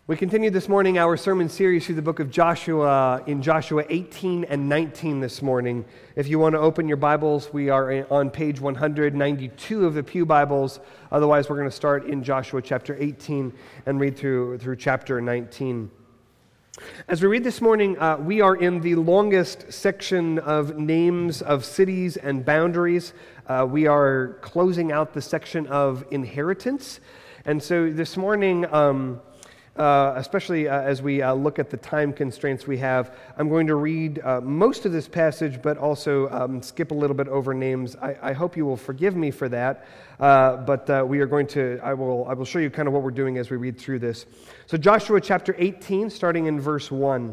We continue this morning our sermon series through the book of Joshua in Joshua 18 and 19 this morning. If you want to open your Bibles, we are on page 192 of the Pew Bibles. Otherwise, we're going to start in Joshua chapter 18 and read through chapter 19. As we read this morning, we are in the longest section of names of cities and boundaries. We are closing out the section of inheritance. And so this morning, especially as we look at the time constraints we have, I'm going to read most of this passage, but also skip a little bit over names. I hope you will forgive me for that, but we are going to, I will show you kind of what we're doing as we read through this. So Joshua chapter 18, starting in verse 1.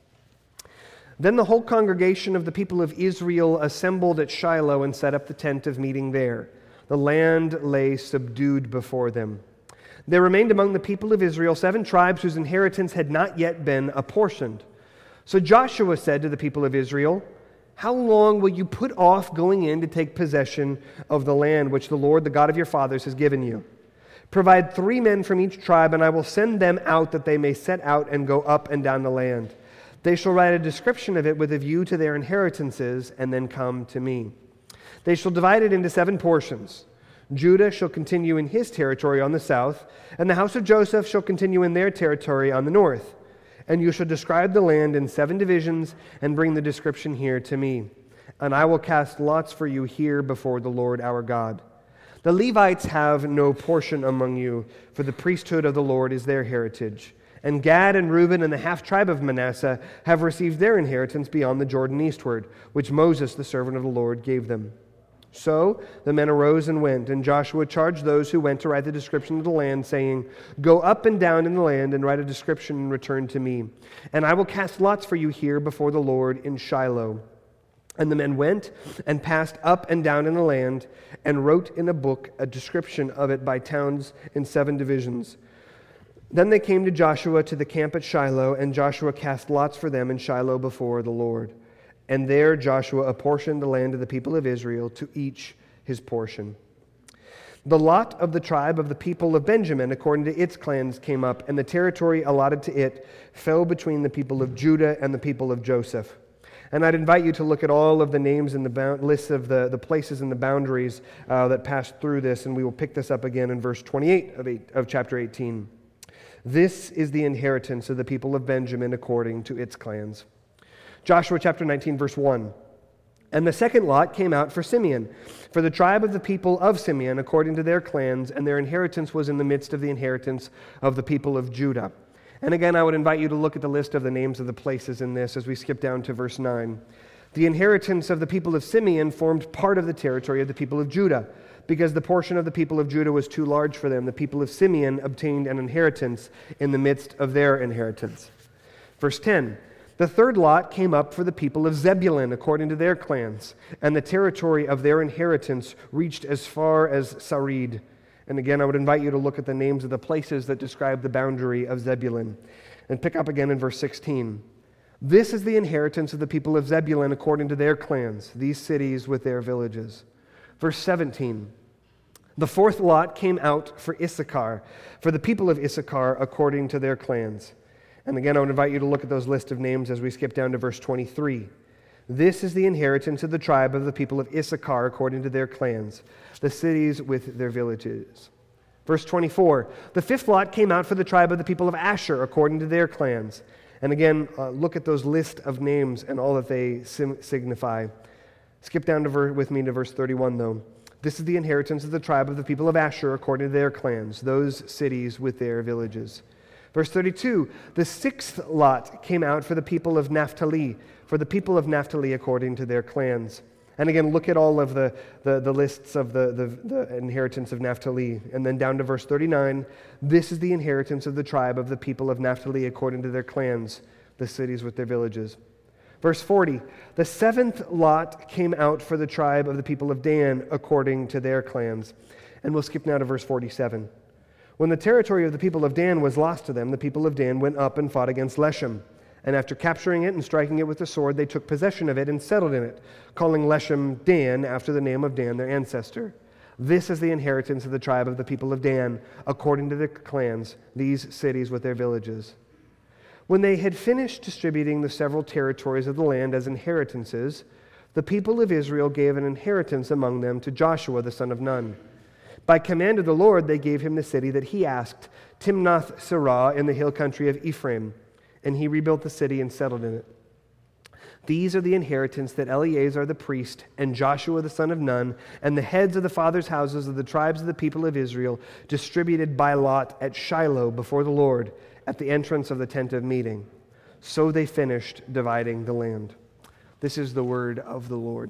Then the whole congregation of the people of Israel assembled at Shiloh and set up the tent of meeting there. The land lay subdued before them. There remained among the people of Israel 7 tribes whose inheritance had not yet been apportioned. So Joshua said to the people of Israel, "How long will you put off going in to take possession of the land which the Lord, the God of your fathers, has given you? Provide 3 men from each tribe, and I will send them out that they may set out and go up and down the land. They shall write a description of it with a view to their inheritances, and then come to me. They shall divide it into 7 portions. Judah shall continue in his territory on the south, and the house of Joseph shall continue in their territory on the north. And you shall describe the land in 7 divisions, and bring the description here to me. And I will cast lots for you here before the Lord our God. The Levites have no portion among you, for the priesthood of the Lord is their heritage. And Gad and Reuben and the half-tribe of Manasseh have received their inheritance beyond the Jordan eastward, which Moses, the servant of the Lord, gave them." So the men arose and went, and Joshua charged those who went to write the description of the land, saying, "Go up and down in the land and write a description and return to me. And I will cast lots for you here before the Lord in Shiloh." And the men went and passed up and down in the land and wrote in a book a description of it by towns in 7 divisions. Then they came to Joshua to the camp at Shiloh, and Joshua cast lots for them in Shiloh before the Lord. And there Joshua apportioned the land of the people of Israel, to each his portion. The lot of the tribe of the people of Benjamin, according to its clans, came up, and the territory allotted to it fell between the people of Judah and the people of Joseph. And I'd invite you to look at all of the names in the list of the places and the boundaries that passed through this, and we will pick this up again in verse 28 of chapter 18. This is the inheritance of the people of Benjamin according to its clans. Joshua chapter 19, verse 1. And the second lot came out for Simeon, for the tribe of the people of Simeon, according to their clans, and their inheritance was in the midst of the inheritance of the people of Judah. And again, I would invite you to look at the list of the names of the places in this as we skip down to verse 9. The inheritance of the people of Simeon formed part of the territory of the people of Judah. Because the portion of the people of Judah was too large for them, the people of Simeon obtained an inheritance in the midst of their inheritance. Verse 10. The third lot came up for the people of Zebulun according to their clans, and the territory of their inheritance reached as far as Sarid. And again, I would invite you to look at the names of the places that describe the boundary of Zebulun. And pick up again in verse 16. This is the inheritance of the people of Zebulun according to their clans, these cities with their villages. Verse 17. The fourth lot came out for Issachar, for the people of Issachar according to their clans. And again, I would invite you to look at those list of names as we skip down to verse 23. This is the inheritance of the tribe of the people of Issachar according to their clans, the cities with their villages. Verse 24. The fifth lot came out for the tribe of the people of Asher according to their clans. And again, look at those list of names and all that they signify. Skip down with me to verse 31, though. This is the inheritance of the tribe of the people of Asher according to their clans, those cities with their villages. Verse 32, the sixth lot came out for the people of Naphtali, for the people of Naphtali according to their clans. And again, look at all of the lists of the inheritance of Naphtali. And then down to verse 39, this is the inheritance of the tribe of the people of Naphtali according to their clans, the cities with their villages. Verse 40, the seventh lot came out for the tribe of the people of Dan according to their clans. And we'll skip now to verse 47. When the territory of the people of Dan was lost to them, the people of Dan went up and fought against Leshem. And after capturing it and striking it with the sword, they took possession of it and settled in it, calling Leshem Dan after the name of Dan, their ancestor. This is the inheritance of the tribe of the people of Dan, according to the clans, these cities with their villages. When they had finished distributing the several territories of the land as inheritances, the people of Israel gave an inheritance among them to Joshua the son of Nun. By command of the Lord, they gave him the city that he asked, Timnath-Serah in the hill country of Ephraim, and he rebuilt the city and settled in it. These are the inheritance that Eleazar the priest and Joshua the son of Nun and the heads of the fathers' houses of the tribes of the people of Israel distributed by lot at Shiloh before the Lord at the entrance of the tent of meeting. So they finished dividing the land. This is the word of the Lord.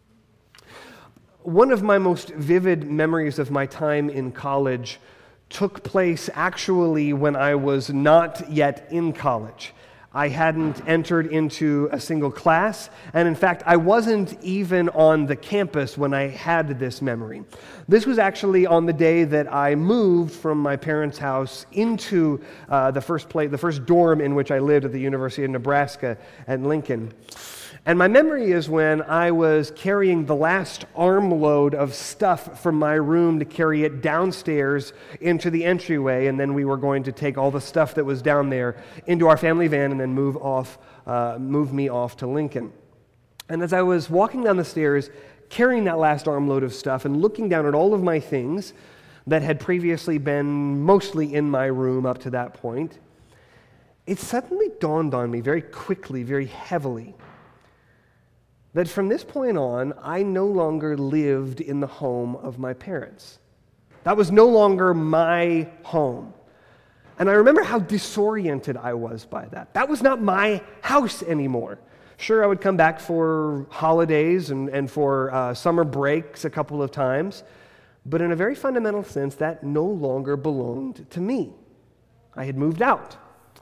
One of my most vivid memories of my time in college took place actually when I was not yet in college. I hadn't entered into a single class, and in fact, I wasn't even on the campus when I had this memory. This was actually on the day that I moved from my parents' house into the first dorm in which I lived at the University of Nebraska at Lincoln. And my memory is when I was carrying the last armload of stuff from my room to carry it downstairs into the entryway, and then we were going to take all the stuff that was down there into our family van and then move me off to Lincoln. And as I was walking down the stairs, carrying that last armload of stuff and looking down at all of my things that had previously been mostly in my room up to that point, it suddenly dawned on me very quickly, very heavily, that from this point on, I no longer lived in the home of my parents. That was no longer my home. And I remember how disoriented I was by that. That was not my house anymore. Sure, I would come back for holidays and for summer breaks a couple of times, but in a very fundamental sense, that no longer belonged to me. I had moved out.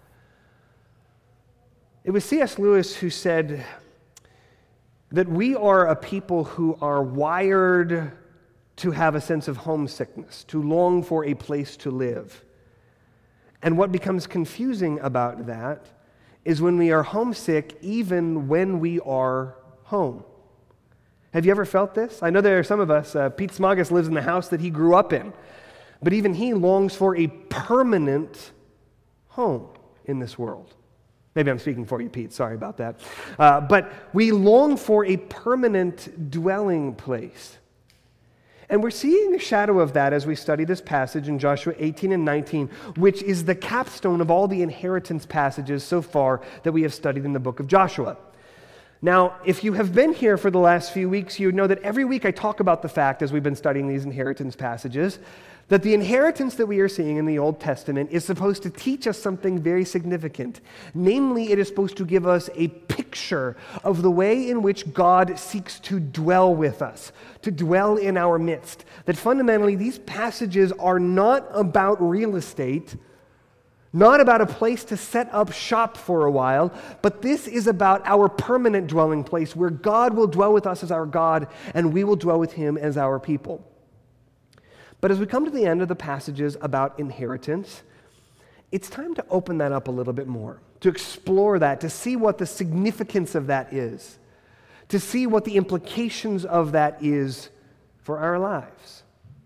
It was C.S. Lewis who said that we are a people who are wired to have a sense of homesickness, to long for a place to live. And what becomes confusing about that is when we are homesick even when we are home. Have you ever felt this? I know there are some of us. Pete Smagas lives in the house that he grew up in, but even he longs for a permanent home in this world. Maybe I'm speaking for you, Pete. Sorry about that. But we long for a permanent dwelling place. And we're seeing a shadow of that as we study this passage in Joshua 18 and 19, which is the capstone of all the inheritance passages so far that we have studied in the book of Joshua. Now, if you have been here for the last few weeks, you know that every week I talk about the fact, as we've been studying these inheritance passages, that the inheritance that we are seeing in the Old Testament is supposed to teach us something very significant. Namely, it is supposed to give us a picture of the way in which God seeks to dwell with us, to dwell in our midst. That fundamentally, these passages are not about real estate, not about a place to set up shop for a while, but this is about our permanent dwelling place where God will dwell with us as our God and we will dwell with Him as our people. But as we come to the end of the passages about inheritance, it's time to open that up a little bit more, to explore that, to see what the significance of that is, to see what the implications of that is for our lives.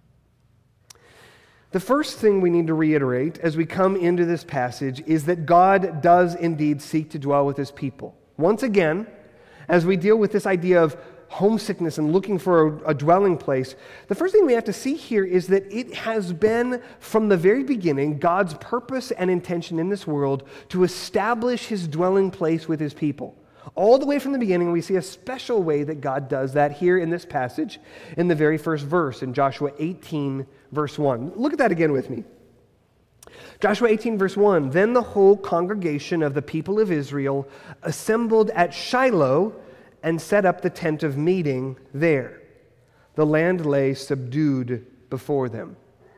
The first thing we need to reiterate as we come into this passage is that God does indeed seek to dwell with His people. Once again, as we deal with this idea of homesickness and looking for a dwelling place, the first thing we have to see here is that it has been, from the very beginning, God's purpose and intention in this world to establish His dwelling place with His people. All the way from the beginning, we see a special way that God does that here in this passage in the very first verse, in Joshua 18, verse 1. Look at that again with me. Joshua 18, verse 1, "Then the whole congregation of the people of Israel assembled at Shiloh and set up the tent of meeting there. The land lay subdued before them."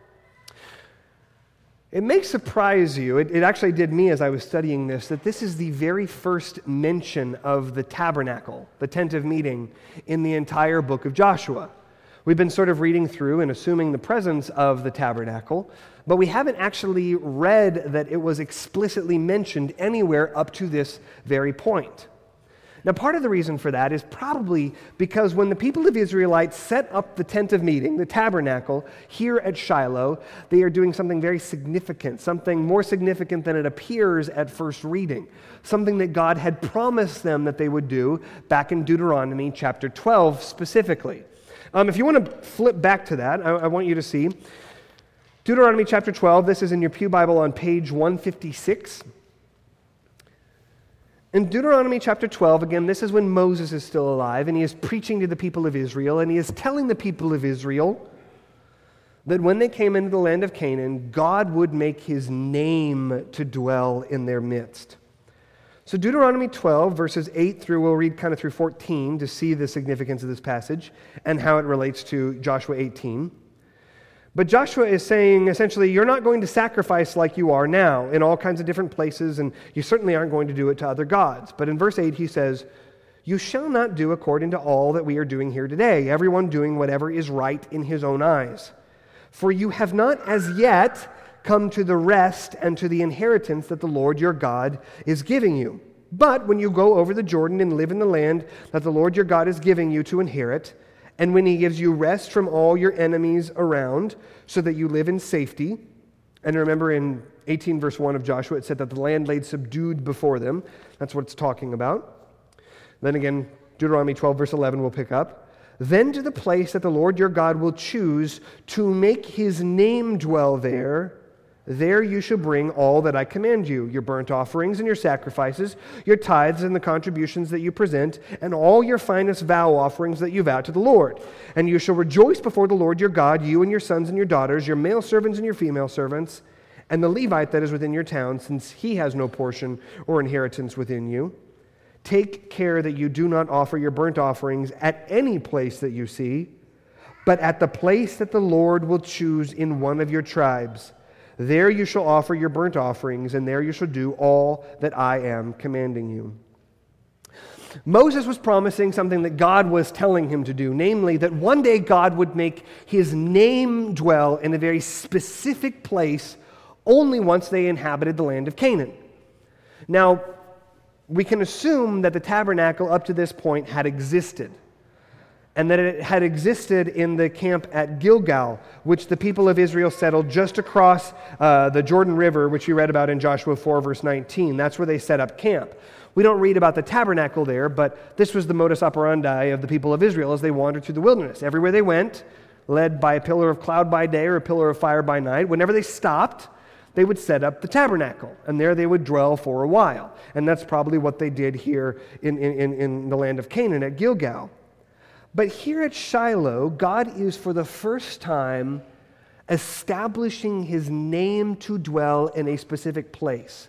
It may surprise you, it actually did me as I was studying this, that this is the very first mention of the tabernacle, the tent of meeting, in the entire book of Joshua. We've been sort of reading through and assuming the presence of the tabernacle, but we haven't actually read that it was explicitly mentioned anywhere up to this very point. Now, part of the reason for that is probably because when the people of Israelites set up the tent of meeting, the tabernacle, here at Shiloh, they are doing something very significant, something more significant than it appears at first reading, something that God had promised them that they would do back in Deuteronomy chapter 12 specifically. If you want to flip back to that, I want you to see Deuteronomy chapter 12. This is in your pew Bible on page 156. In Deuteronomy chapter 12, again, this is when Moses is still alive, and he is preaching to the people of Israel, and he is telling the people of Israel that when they came into the land of Canaan, God would make his name to dwell in their midst. So Deuteronomy 12, verses 8 through, we'll read kind of through 14 to see the significance of this passage and how it relates to Joshua 18. But Joshua is saying, essentially, you're not going to sacrifice like you are now in all kinds of different places, and you certainly aren't going to do it to other gods. But in verse 8, he says, you shall not do according to all that we are doing here today, everyone doing whatever is right in his own eyes. For you have not as yet come to the rest and to the inheritance that the Lord your God is giving you. But when you go over the Jordan and live in the land that the Lord your God is giving you to inherit, and when he gives you rest from all your enemies around, so that you live in safety. And remember in 18 verse 1 of Joshua, it said that the land laid subdued before them. That's what it's talking about. Then again, Deuteronomy 12 verse 11 we'll pick up. Then to the place that the Lord your God will choose to make his name dwell there, there you shall bring all that I command you, your burnt offerings and your sacrifices, your tithes and the contributions that you present, and all your finest vow offerings that you vow to the Lord. And you shall rejoice before the Lord your God, you and your sons and your daughters, your male servants and your female servants, and the Levite that is within your town, since he has no portion or inheritance within you. Take care that you do not offer your burnt offerings at any place that you see, but at the place that the Lord will choose in one of your tribes. There you shall offer your burnt offerings, and there you shall do all that I am commanding you. Moses was promising something that God was telling him to do, namely that one day God would make his name dwell in a very specific place only once they inhabited the land of Canaan. Now, we can assume that the tabernacle up to this point had existed, and that it had existed in the camp at Gilgal, which the people of Israel settled just across the Jordan River, which we read about in Joshua 4, verse 19. That's where they set up camp. We don't read about the tabernacle there, but this was the modus operandi of the people of Israel as they wandered through the wilderness. Everywhere they went, led by a pillar of cloud by day or a pillar of fire by night, whenever they stopped, they would set up the tabernacle, and there they would dwell for a while. And that's probably what they did here in the land of Canaan at Gilgal. But here at Shiloh, God is for the first time establishing his name to dwell in a specific place.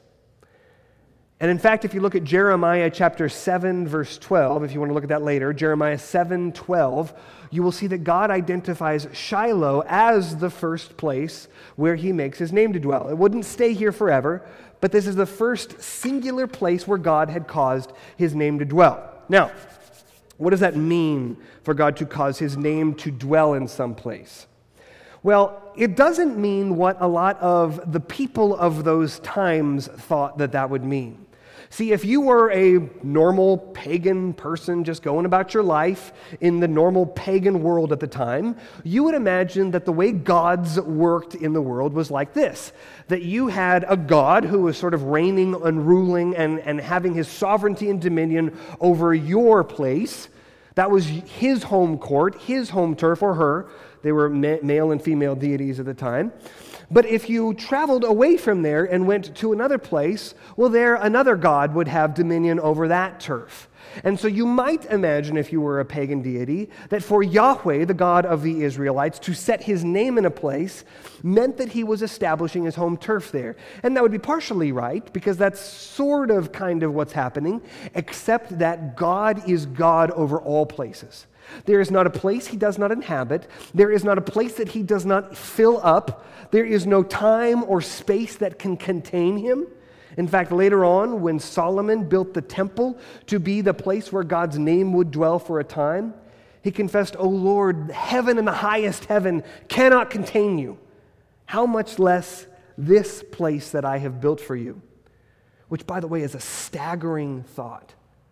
And in fact, if you look at Jeremiah chapter 7, verse 12, if you want to look at that later, Jeremiah 7:12, you will see that God identifies Shiloh as the first place where he makes his name to dwell. It wouldn't stay here forever, but this is the first singular place where God had caused his name to dwell. Now, what does that mean for God to cause his name to dwell in some place? Well, it doesn't mean what a lot of the people of those times thought that would mean. See, if you were a normal pagan person just going about your life in the normal pagan world at the time, you would imagine that the way gods worked in the world was like this, that you had a god who was sort of reigning and ruling and having his sovereignty and dominion over your place. That was his home court, his home turf, or her. They were male and female deities at the time. But if you traveled away from there and went to another place, well, there another god would have dominion over that turf. And so you might imagine, if you were a pagan deity, that for Yahweh, the God of the Israelites, to set his name in a place meant that he was establishing his home turf there. And that would be partially right, because that's sort of kind of what's happening, except that God is God over all places. There is not a place he does not inhabit. There is not a place that he does not fill up. There is no time or space that can contain him. In fact, later on, when Solomon built the temple to be the place where God's name would dwell for a time, he confessed, "O Lord, heaven and the highest heaven cannot contain you. How much less this place that I have built for you?" Which, by the way, is a staggering thought.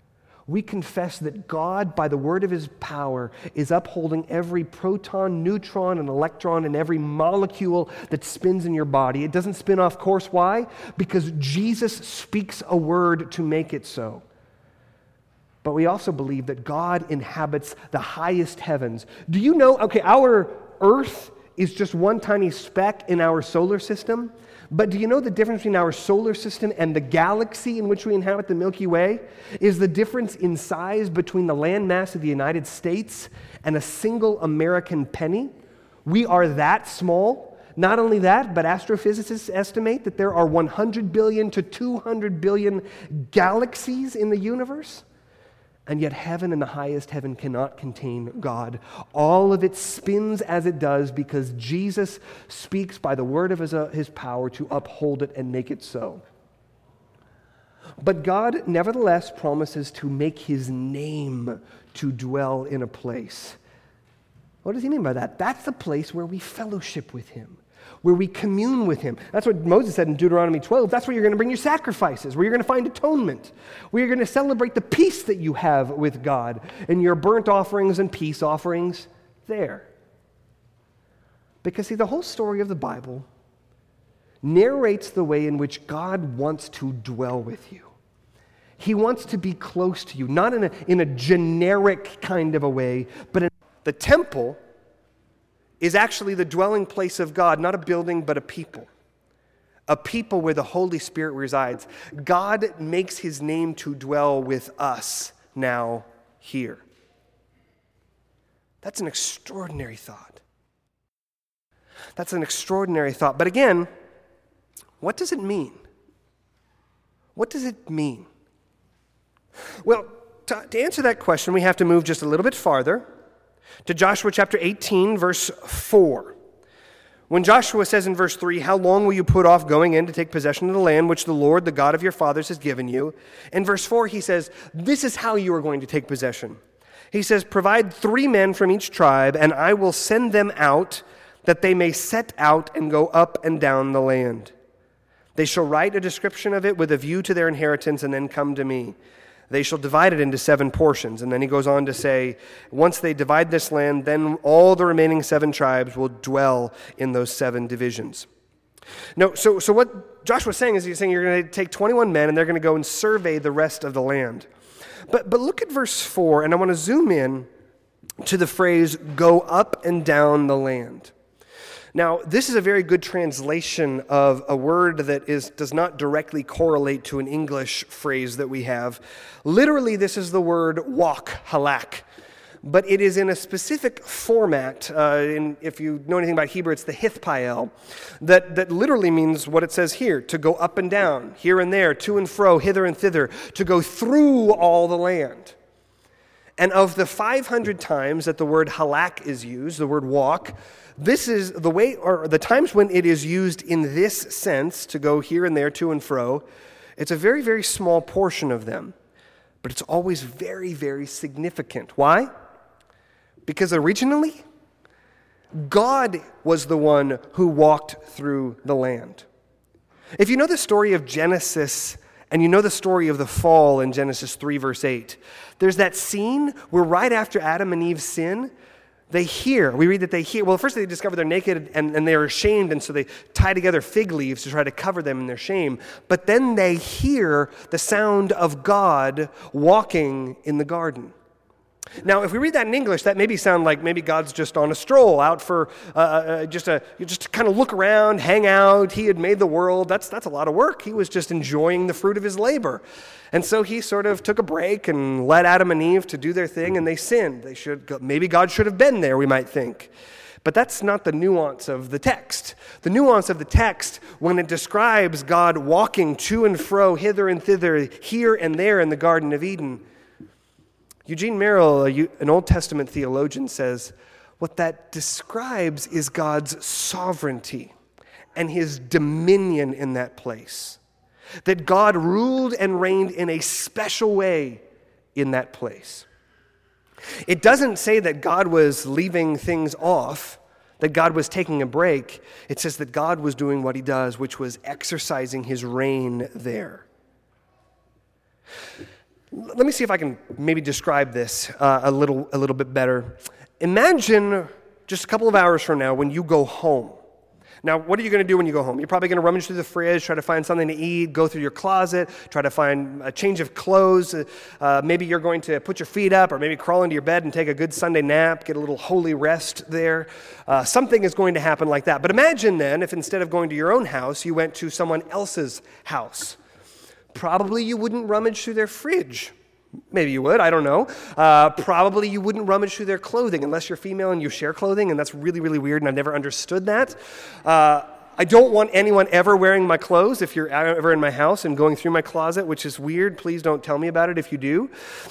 We confess that God, by the word of his power, is upholding every proton, neutron, and electron and every molecule that spins in your body. It doesn't spin off course. Why? Because Jesus speaks a word to make it so. But we also believe that God inhabits the highest heavens. Do you know, our earth is just one tiny speck in our solar system. But do you know the difference between our solar system and the galaxy in which we inhabit, the Milky Way, is the difference in size between the landmass of the United States and a single American penny? We are that small. Not only that, but astrophysicists estimate that there are 100 billion to 200 billion galaxies in the universe. And yet heaven and the highest heaven cannot contain God. All of it spins as it does because Jesus speaks by the word of his power to uphold it and make it so. But God nevertheless promises to make his name to dwell in a place. What does he mean by that? That's the place where we fellowship with him, where we commune with him. That's what Moses said in Deuteronomy 12. That's where you're going to bring your sacrifices, where you're going to find atonement, where you're going to celebrate the peace that you have with God and your burnt offerings and peace offerings there. Because see, the whole story of the Bible narrates the way in which God wants to dwell with you. He wants to be close to you, not in a generic kind of a way, but in the temple is actually the dwelling place of God, not a building, but a people. A people where the Holy Spirit resides. God makes his name to dwell with us now here. That's an extraordinary thought. That's an extraordinary thought. But again, what does it mean? What does it mean? Well, to answer that question, we have to move just a little bit farther to Joshua chapter 18, verse 4. When Joshua says in verse 3, "How long will you put off going in to take possession of the land which the Lord, the God of your fathers, has given you?" In verse 4, he says, "This is how you are going to take possession." He says, "Provide 3 men from each tribe, and I will send them out, that they may set out and go up and down the land. They shall write a description of it with a view to their inheritance, and then come to me. They shall divide it into 7 portions." And then he goes on to say, once they divide this land, then all the remaining 7 tribes will dwell in those 7 divisions. No, so what Joshua's saying is, he's saying you're going to take 21 men and they're going to go and survey the rest of the land. But look at verse 4, and I want to zoom in to the phrase, "go up and down the land." Now, this is a very good translation of a word that does not directly correlate to an English phrase that we have. Literally, this is the word walk, halak. But it is in a specific format. If you know anything about Hebrew, it's the hithpael, that literally means what it says here, to go up and down, here and there, to and fro, hither and thither, to go through all the land. And of the 500 times that the word halak is used, the word walk, this is the way, or the times when it is used in this sense, to go here and there, to and fro, it's a very, very small portion of them. But it's always very, very significant. Why? Because originally, God was the one who walked through the land. If you know the story of Genesis, and you know the story of the fall in Genesis 3, verse 8, there's that scene where right after Adam and Eve sin, we read that they hear, well, first they discover they're naked and they're ashamed, and so they tie together fig leaves to try to cover them in their shame. But then they hear the sound of God walking in the garden. Now, if we read that in English, that maybe sound like maybe God's just on a stroll out for just to kind of look around, hang out. He had made the world. That's a lot of work. He was just enjoying the fruit of his labor. And so he sort of took a break and let Adam and Eve to do their thing, and they sinned. Maybe God should have been there, we might think. But that's not the nuance of the text. The nuance of the text, when it describes God walking to and fro, hither and thither, here and there in the Garden of Eden, Eugene Merrill, an Old Testament theologian, says, what that describes is God's sovereignty and his dominion in that place. That God ruled and reigned in a special way in that place. It doesn't say that God was leaving things off, that God was taking a break. It says that God was doing what he does, which was exercising his reign there. Let me see if I can maybe describe this a little bit better. Imagine just a couple of hours from now when you go home. Now, what are you going to do when you go home? You're probably going to rummage through the fridge, try to find something to eat, go through your closet, try to find a change of clothes. Maybe you're going to put your feet up or maybe crawl into your bed and take a good Sunday nap, get a little holy rest there. Something is going to happen like that. But imagine then if instead of going to your own house, you went to someone else's house. Probably you wouldn't rummage through their fridge. Maybe you would, I don't know. Probably you wouldn't rummage through their clothing unless you're female and you share clothing, and that's really, really weird, and I've never understood that. I don't want anyone ever wearing my clothes if you're ever in my house and going through my closet, which is weird. Please don't tell me about it if you do.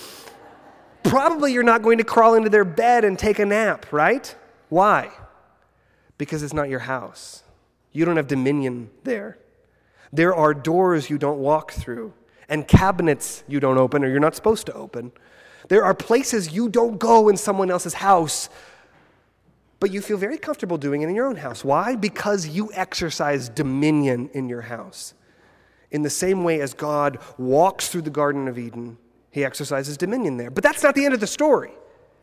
Probably you're not going to crawl into their bed and take a nap, right? Why? Because it's not your house. You don't have dominion there. There are doors you don't walk through, and cabinets you don't open or you're not supposed to open. There are places you don't go in someone else's house, but you feel very comfortable doing it in your own house. Why? Because you exercise dominion in your house. In the same way as God walks through the Garden of Eden, he exercises dominion there. But that's not the end of the story.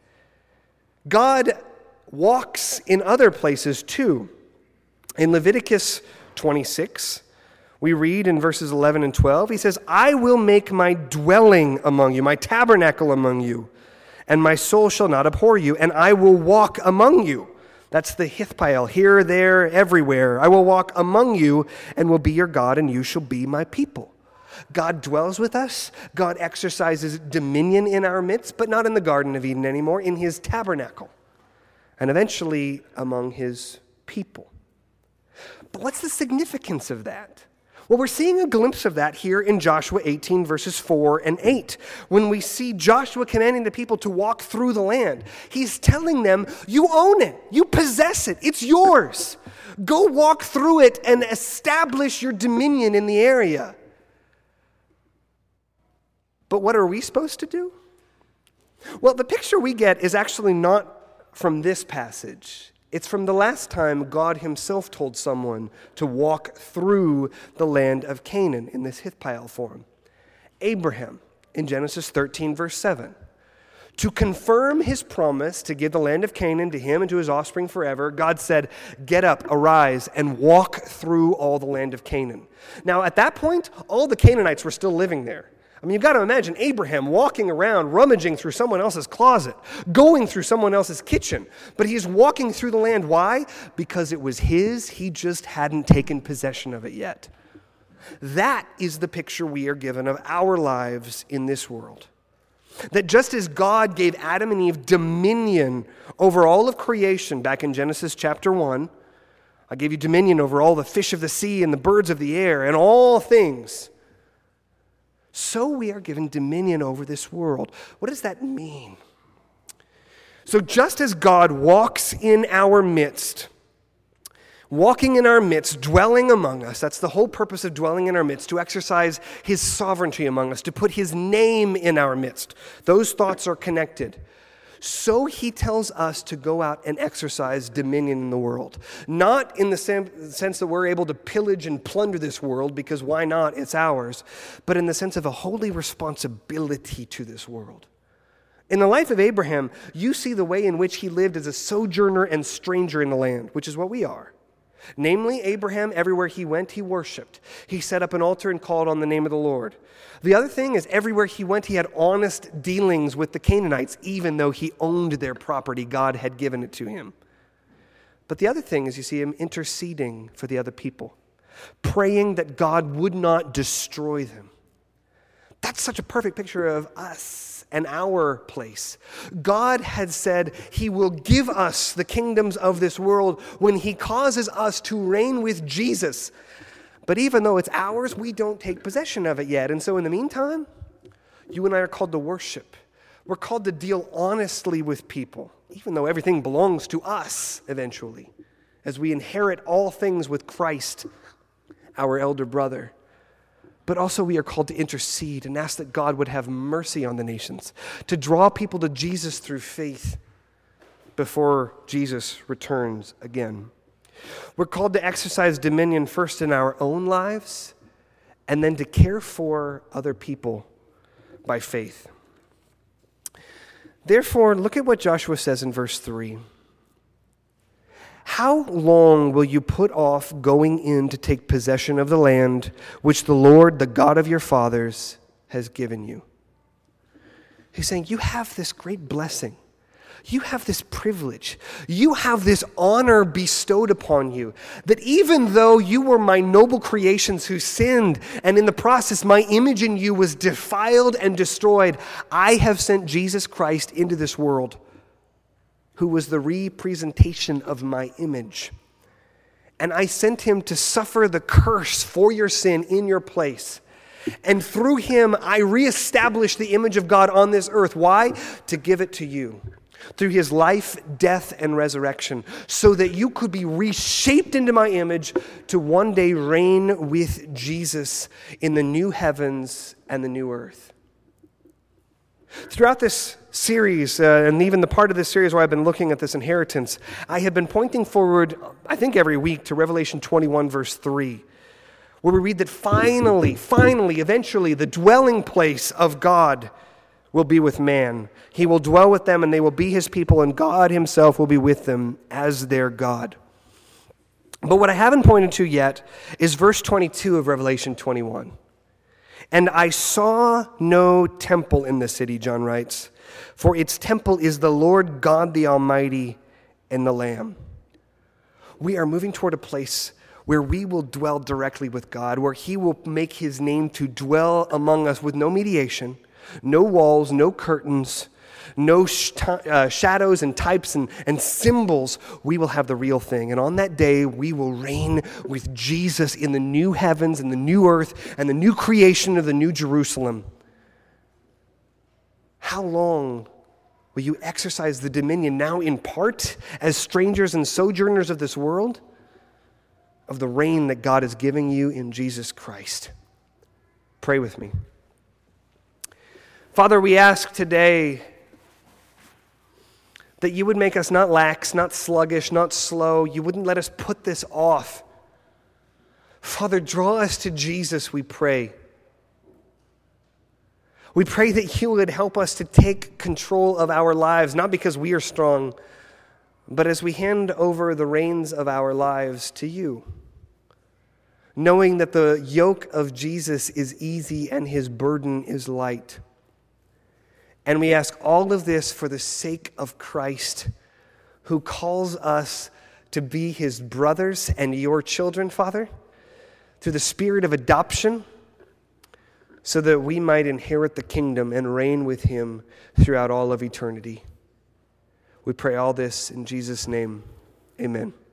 God walks in other places too. In Leviticus 26, we read in verses 11 and 12, he says, I will make my dwelling among you, my tabernacle among you, and my soul shall not abhor you, and I will walk among you. That's the Hithpael, here, there, everywhere. I will walk among you and will be your God, and you shall be my people. God dwells with us. God exercises dominion in our midst, but not in the Garden of Eden anymore, in his tabernacle, and eventually among his people. But what's the significance of that? Well, we're seeing a glimpse of that here in Joshua 18, verses 4 and 8. When we see Joshua commanding the people to walk through the land, he's telling them, you own it, you possess it, it's yours. Go walk through it and establish your dominion in the area. But what are we supposed to do? Well, the picture we get is actually not from this passage. It's from the last time God himself told someone to walk through the land of Canaan in this Hithpael form. Abraham, in Genesis 13, verse 7. To confirm his promise to give the land of Canaan to him and to his offspring forever, God said, get up, arise, and walk through all the land of Canaan. Now, at that point, all the Canaanites were still living there. I mean, you've got to imagine Abraham walking around, rummaging through someone else's closet, going through someone else's kitchen. But he's walking through the land. Why? Because it was his. He just hadn't taken possession of it yet. That is the picture we are given of our lives in this world. That just as God gave Adam and Eve dominion over all of creation back in Genesis chapter 1, I gave you dominion over all the fish of the sea and the birds of the air and all things. So we are given dominion over this world. What does that mean? So just as God walks in our midst, dwelling among us, that's the whole purpose of dwelling in our midst, to exercise his sovereignty among us, to put his name in our midst. Those thoughts are connected. So he tells us to go out and exercise dominion in the world. Not in the sense that we're able to pillage and plunder this world, because why not? It's ours. But in the sense of a holy responsibility to this world. In the life of Abraham, you see the way in which he lived as a sojourner and stranger in the land, which is what we are. Namely, Abraham, everywhere he went, he worshiped. He set up an altar and called on the name of the Lord. The other thing is, everywhere he went, he had honest dealings with the Canaanites, even though he owned their property. God had given it to him. But the other thing is, you see him interceding for the other people, praying that God would not destroy them. That's such a perfect picture of us and our place. God had said he will give us the kingdoms of this world when he causes us to reign with Jesus. But even though it's ours, we don't take possession of it yet. And so in the meantime, you and I are called to worship. We're called to deal honestly with people, even though everything belongs to us eventually, as we inherit all things with Christ, our elder brother. But also we are called to intercede and ask that God would have mercy on the nations, to draw people to Jesus through faith before Jesus returns again. We're called to exercise dominion first in our own lives, and then to care for other people by faith. Therefore, look at what Joshua says in verse 3. How long will you put off going in to take possession of the land which the Lord, the God of your fathers, has given you? He's saying, you have this great blessing. You have this privilege. You have this honor bestowed upon you, that even though you were my noble creations who sinned, and in the process my image in you was defiled and destroyed, I have sent Jesus Christ into this world, who was the representation of my image. And I sent him to suffer the curse for your sin in your place. And through him, I reestablished the image of God on this earth. Why? To give it to you. Through his life, death, and resurrection, so that you could be reshaped into my image to one day reign with Jesus in the new heavens and the new earth. Throughout this series, and even the part of this series where I've been looking at this inheritance, I have been pointing forward, I think every week, to Revelation 21, verse 3, where we read that finally, eventually, the dwelling place of God will be with man. He will dwell with them, and they will be his people, and God himself will be with them as their God. But what I haven't pointed to yet is verse 22 of Revelation 21. And I saw no temple in the city, John writes, for its temple is the Lord God the Almighty and the Lamb. We are moving toward a place where we will dwell directly with God, where he will make his name to dwell among us with no mediation, no walls, no curtains, no shadows and types and symbols. We will have the real thing. And on that day, we will reign with Jesus in the new heavens and the new earth and the new creation of the new Jerusalem. How long will you exercise the dominion now in part as strangers and sojourners of this world, of the reign that God is giving you in Jesus Christ? Pray with me. Father, we ask today that you would make us not lax, not sluggish, not slow. You wouldn't let us put this off. Father, draw us to Jesus, we pray. We pray that you would help us to take control of our lives, not because we are strong, but as we hand over the reins of our lives to you, knowing that the yoke of Jesus is easy and his burden is light. And we ask all of this for the sake of Christ, who calls us to be his brothers and your children, Father, through the spirit of adoption, so that we might inherit the kingdom and reign with him throughout all of eternity. We pray all this in Jesus' name. Amen.